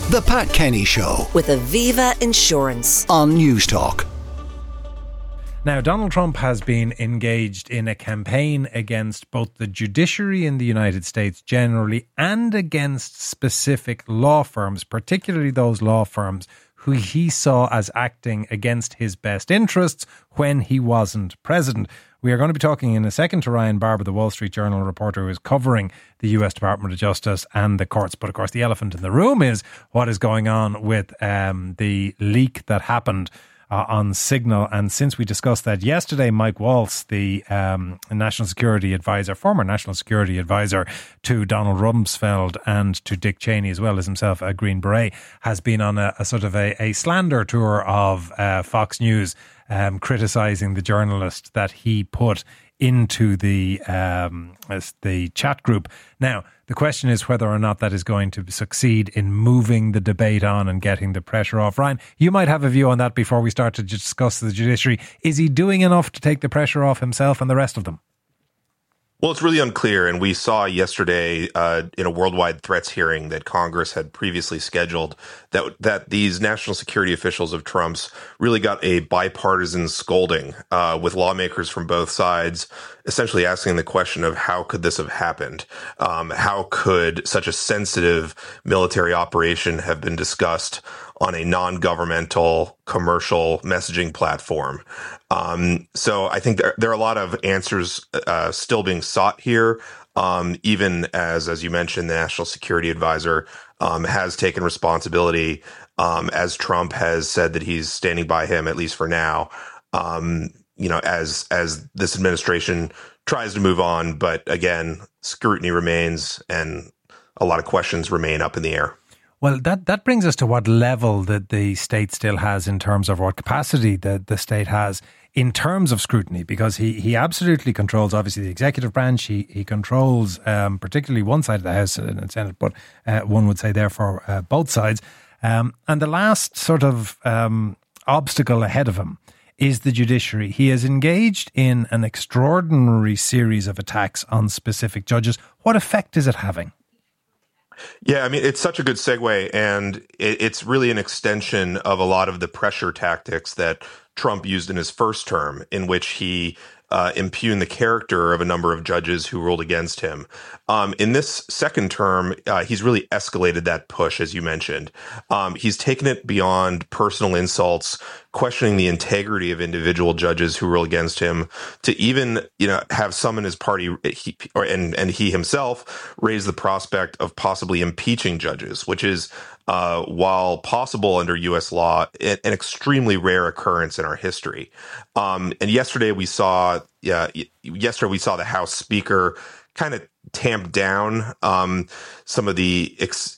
The Pat Kenny Show with Aviva Insurance on News Talk. Now, Donald Trump has been engaged in a campaign against both the judiciary in the United States generally and against specific law firms, particularly those law firms who he saw as acting against his best interests when he wasn't president. We are going to be talking in a second to Ryan Barber, the Wall Street Journal reporter who is covering the US Department of Justice and the courts. But of course, the elephant in the room is what is going on with the leak that happened on Signal. And since we discussed that yesterday, Mike Waltz, the national security advisor, former national security advisor to Donald Rumsfeld and to Dick Cheney, as well as himself a Green Beret, has been on a sort of a slander tour of Fox News, criticising the journalist that he put into the chat group. Now, the question is whether or not that is going to succeed in moving the debate on and getting the pressure off. Ryan, you might have a view on that before we start to discuss the judiciary. Is he doing enough to take the pressure off himself and the rest of them? Well, it's really unclear, and we saw yesterday in a worldwide threats hearing that Congress had previously scheduled that these national security officials of Trump's really got a bipartisan scolding with lawmakers from both sides, essentially asking the question of how could this have happened? How could such a sensitive military operation have been discussed on a non-governmental commercial messaging platform? So I think there are a lot of answers still being sought here, even as you mentioned, the National Security Advisor has taken responsibility, as Trump has said that he's standing by him, at least for now, as this administration tries to move on. But again, scrutiny remains and a lot of questions remain up in the air. Well, that brings us to what level that the state still has in terms of what capacity the state has in terms of scrutiny, because he absolutely controls, obviously, the executive branch. He controls particularly one side of the House and Senate, but one would say therefore both sides. And the last sort of obstacle ahead of him is the judiciary. He is engaged in an extraordinary series of attacks on specific judges. What effect is it having? Yeah, I mean, it's such a good segue, and it's really an extension of a lot of the pressure tactics that Trump used in his first term, in which he impugned the character of a number of judges who ruled against him. In this second term, he's really escalated that push, as you mentioned. He's taken it beyond personal insults, questioning the integrity of individual judges who rule against him, to even, have some in his party, and he himself raise the prospect of possibly impeaching judges, which is, while possible under U.S. law, an extremely rare occurrence in our history. And yesterday we saw the House Speaker kind of tamp down some of the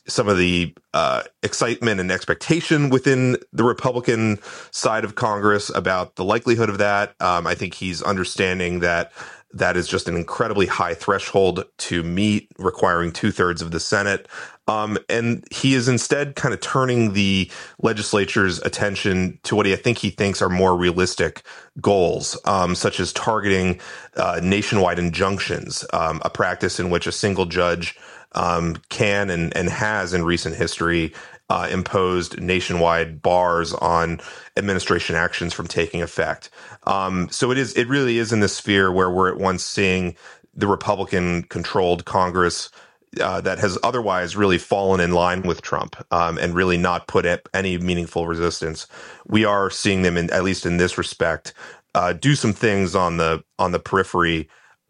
excitement and expectation within the Republican side of Congress about the likelihood of that. I think he's understanding that is just an incredibly high threshold to meet, requiring 2/3 of the Senate. And he is instead kind of turning the legislature's attention to what I think he thinks are more realistic goals, such as targeting nationwide injunctions, a practice in which a single judge can and has in recent history imposed nationwide bars on administration actions from taking effect. So it really is in this sphere where we're at once seeing the Republican-controlled Congress that has otherwise really fallen in line with Trump and really not put up any meaningful resistance. We are seeing them, at least in this respect, do some things on the periphery,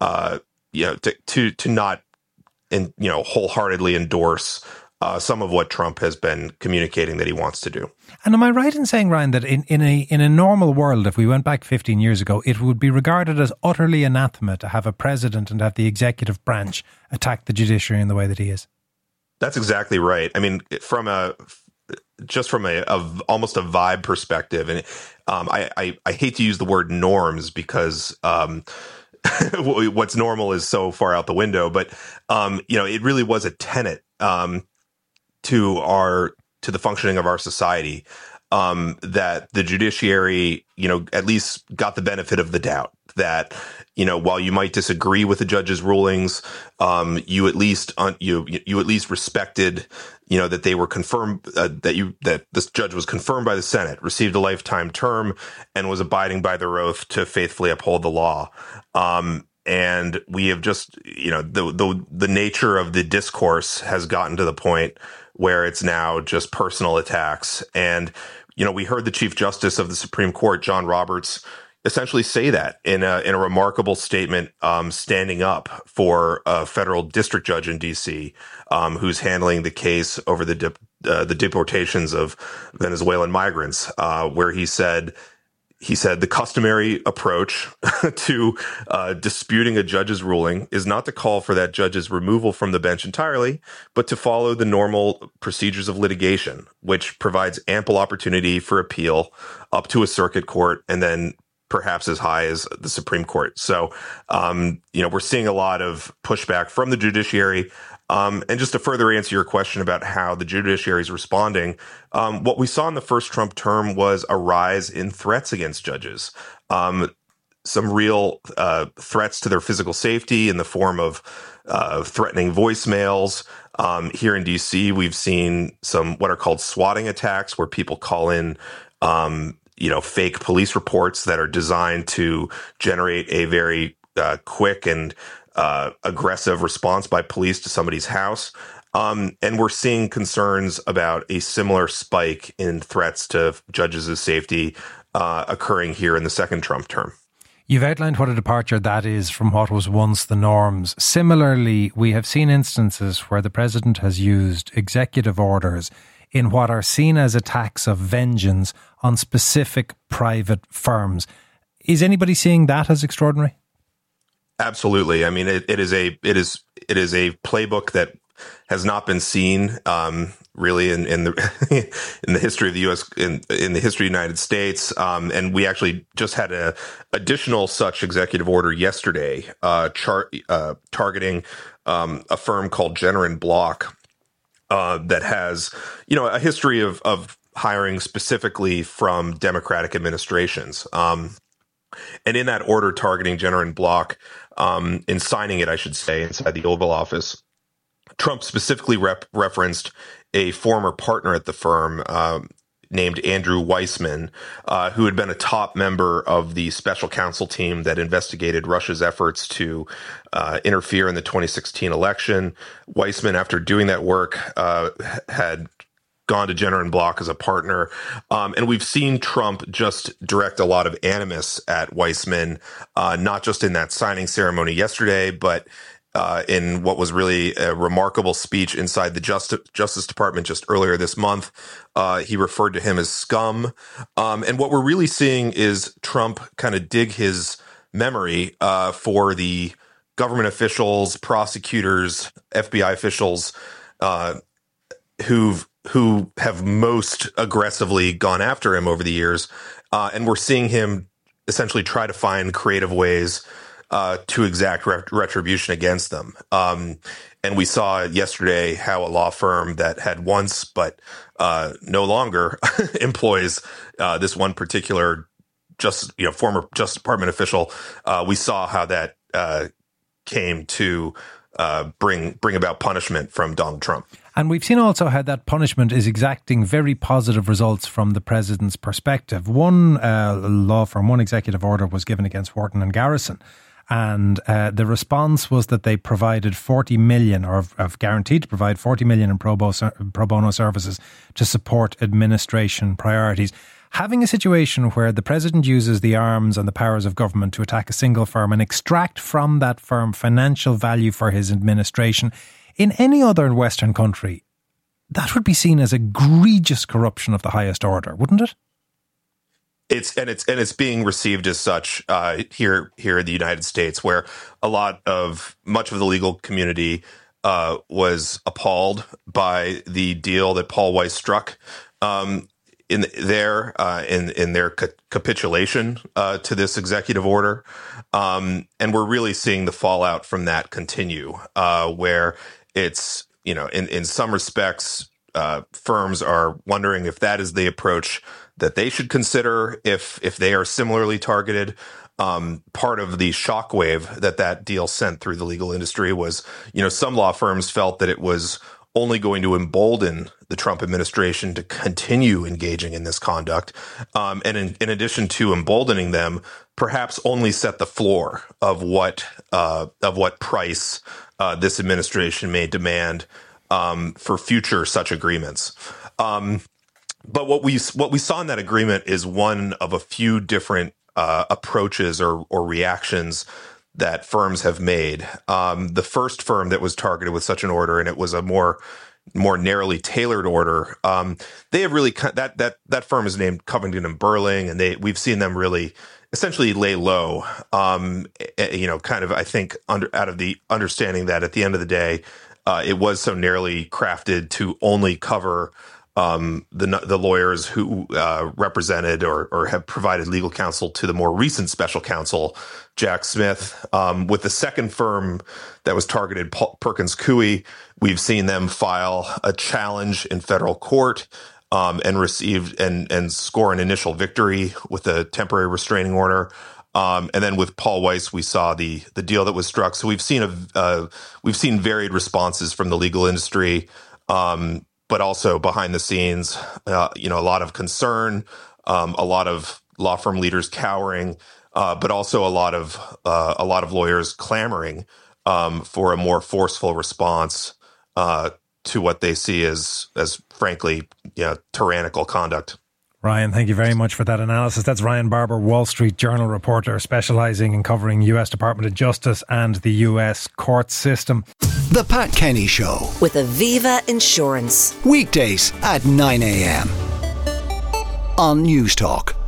to not wholeheartedly endorse some of what Trump has been communicating that he wants to do. And am I right in saying, Ryan, that in a normal world, if we went back 15 years ago, it would be regarded as utterly anathema to have a president and have the executive branch attack the judiciary in the way that he is? That's exactly right. I mean, from almost a vibe perspective, and I hate to use the word norms because what's normal is so far out the window, but it really was a tenet to the functioning of our society, that the judiciary, at least got the benefit of the doubt, that while you might disagree with the judge's rulings, you at least you at least respected, that they were confirmed, that this judge was confirmed by the Senate, received a lifetime term, and was abiding by their oath to faithfully uphold the law. And we have just, the nature of the discourse has gotten to the point where it's now just personal attacks. And, we heard the Chief Justice of the Supreme Court, John Roberts, essentially say that in a remarkable statement, standing up for a federal district judge in D.C. Who's handling the case over the deportations of Venezuelan migrants, where he said the customary approach to disputing a judge's ruling is not to call for that judge's removal from the bench entirely, but to follow the normal procedures of litigation, which provides ample opportunity for appeal up to a circuit court and then perhaps as high as the Supreme Court. So, we're seeing a lot of pushback from the judiciary. And just to further answer your question about how the judiciary is responding, what we saw in the first Trump term was a rise in threats against judges. Some real threats to their physical safety in the form of threatening voicemails. Here in D.C., we've seen some what are called swatting attacks, where people call in fake police reports that are designed to generate a very quick and aggressive response by police to somebody's house. And we're seeing concerns about a similar spike in threats to judges' safety occurring here in the second Trump term. You've outlined what a departure that is from what was once the norms. Similarly, we have seen instances where the president has used executive orders in what are seen as attacks of vengeance on specific private firms. Is anybody seeing that as extraordinary? Absolutely. I mean, it is a playbook that has not been seen really in the in the history of the U.S. in the history of the United States. And we actually just had a additional such executive order yesterday, targeting a firm called Jenner and Block that has a history of hiring specifically from Democratic administrations. And in that order targeting Jenner and Block, in signing it, I should say, inside the Oval Office, Trump specifically referenced a former partner at the firm named Andrew Weissman, who had been a top member of the special counsel team that investigated Russia's efforts to interfere in the 2016 election. Weissman, after doing that work, had gone to Jenner and Block as a partner. And we've seen Trump just direct a lot of animus at Weissman, not just in that signing ceremony yesterday, but in what was really a remarkable speech inside the Justice Department just earlier this month. He referred to him as scum. And what we're really seeing is Trump kind of dig his memory for the government officials, prosecutors, FBI officials who have most aggressively gone after him over the years. And we're seeing him essentially try to find creative ways to exact retribution against them. And we saw yesterday how a law firm that had once but no longer employs this one particular former Justice Department official. We saw how that came to bring about punishment from Donald Trump. And we've seen also how that punishment is exacting very positive results from the president's perspective. One law firm, one executive order was given against Wharton and Garrison. And the response was that they provided 40 million, or have guaranteed to provide 40 million in pro bono services to support administration priorities. Having a situation where the president uses the arms and the powers of government to attack a single firm and extract from that firm financial value for his administration, in any other Western country, that would be seen as egregious corruption of the highest order, wouldn't it? It's being received as such here in the United States, where much of the legal community was appalled by the deal that Paul Weiss struck in their capitulation to this executive order, and we're really seeing the fallout from that continue, where it's in some respects firms are wondering if that is the approach that they should consider if they are similarly targeted. part of the shockwave that deal sent through the legal industry was, some law firms felt that it was only going to embolden the Trump administration to continue engaging in this conduct. And in addition to emboldening them, perhaps only set the floor of what price this administration may demand for future such agreements. But what we saw in that agreement is one of a few different approaches or reactions that firms have made. The first firm that was targeted with such an order, and it was a more narrowly tailored order, they have really that firm is named Covington and Burling, and we've seen them really essentially lay low. Kind of, I think, out of the understanding that at the end of the day, it was so narrowly crafted to only cover the lawyers who represented or have provided legal counsel to the more recent special counsel, Jack Smith. With the second firm that was targeted, Perkins Coie, we've seen them file a challenge in federal court and received and score an initial victory with a temporary restraining order. And then with Paul Weiss, we saw the deal that was struck. So we've seen varied responses from the legal industry. But also behind the scenes, a lot of concern, a lot of law firm leaders cowering, but also a lot of lawyers clamoring for a more forceful response to what they see as frankly, tyrannical conduct. Ryan, thank you very much for that analysis. That's Ryan Barber, Wall Street Journal reporter, specialising in covering U.S. Department of Justice and the U.S. court system. The Pat Kenny Show. With Aviva Insurance. Weekdays at 9 a.m. on News Talk.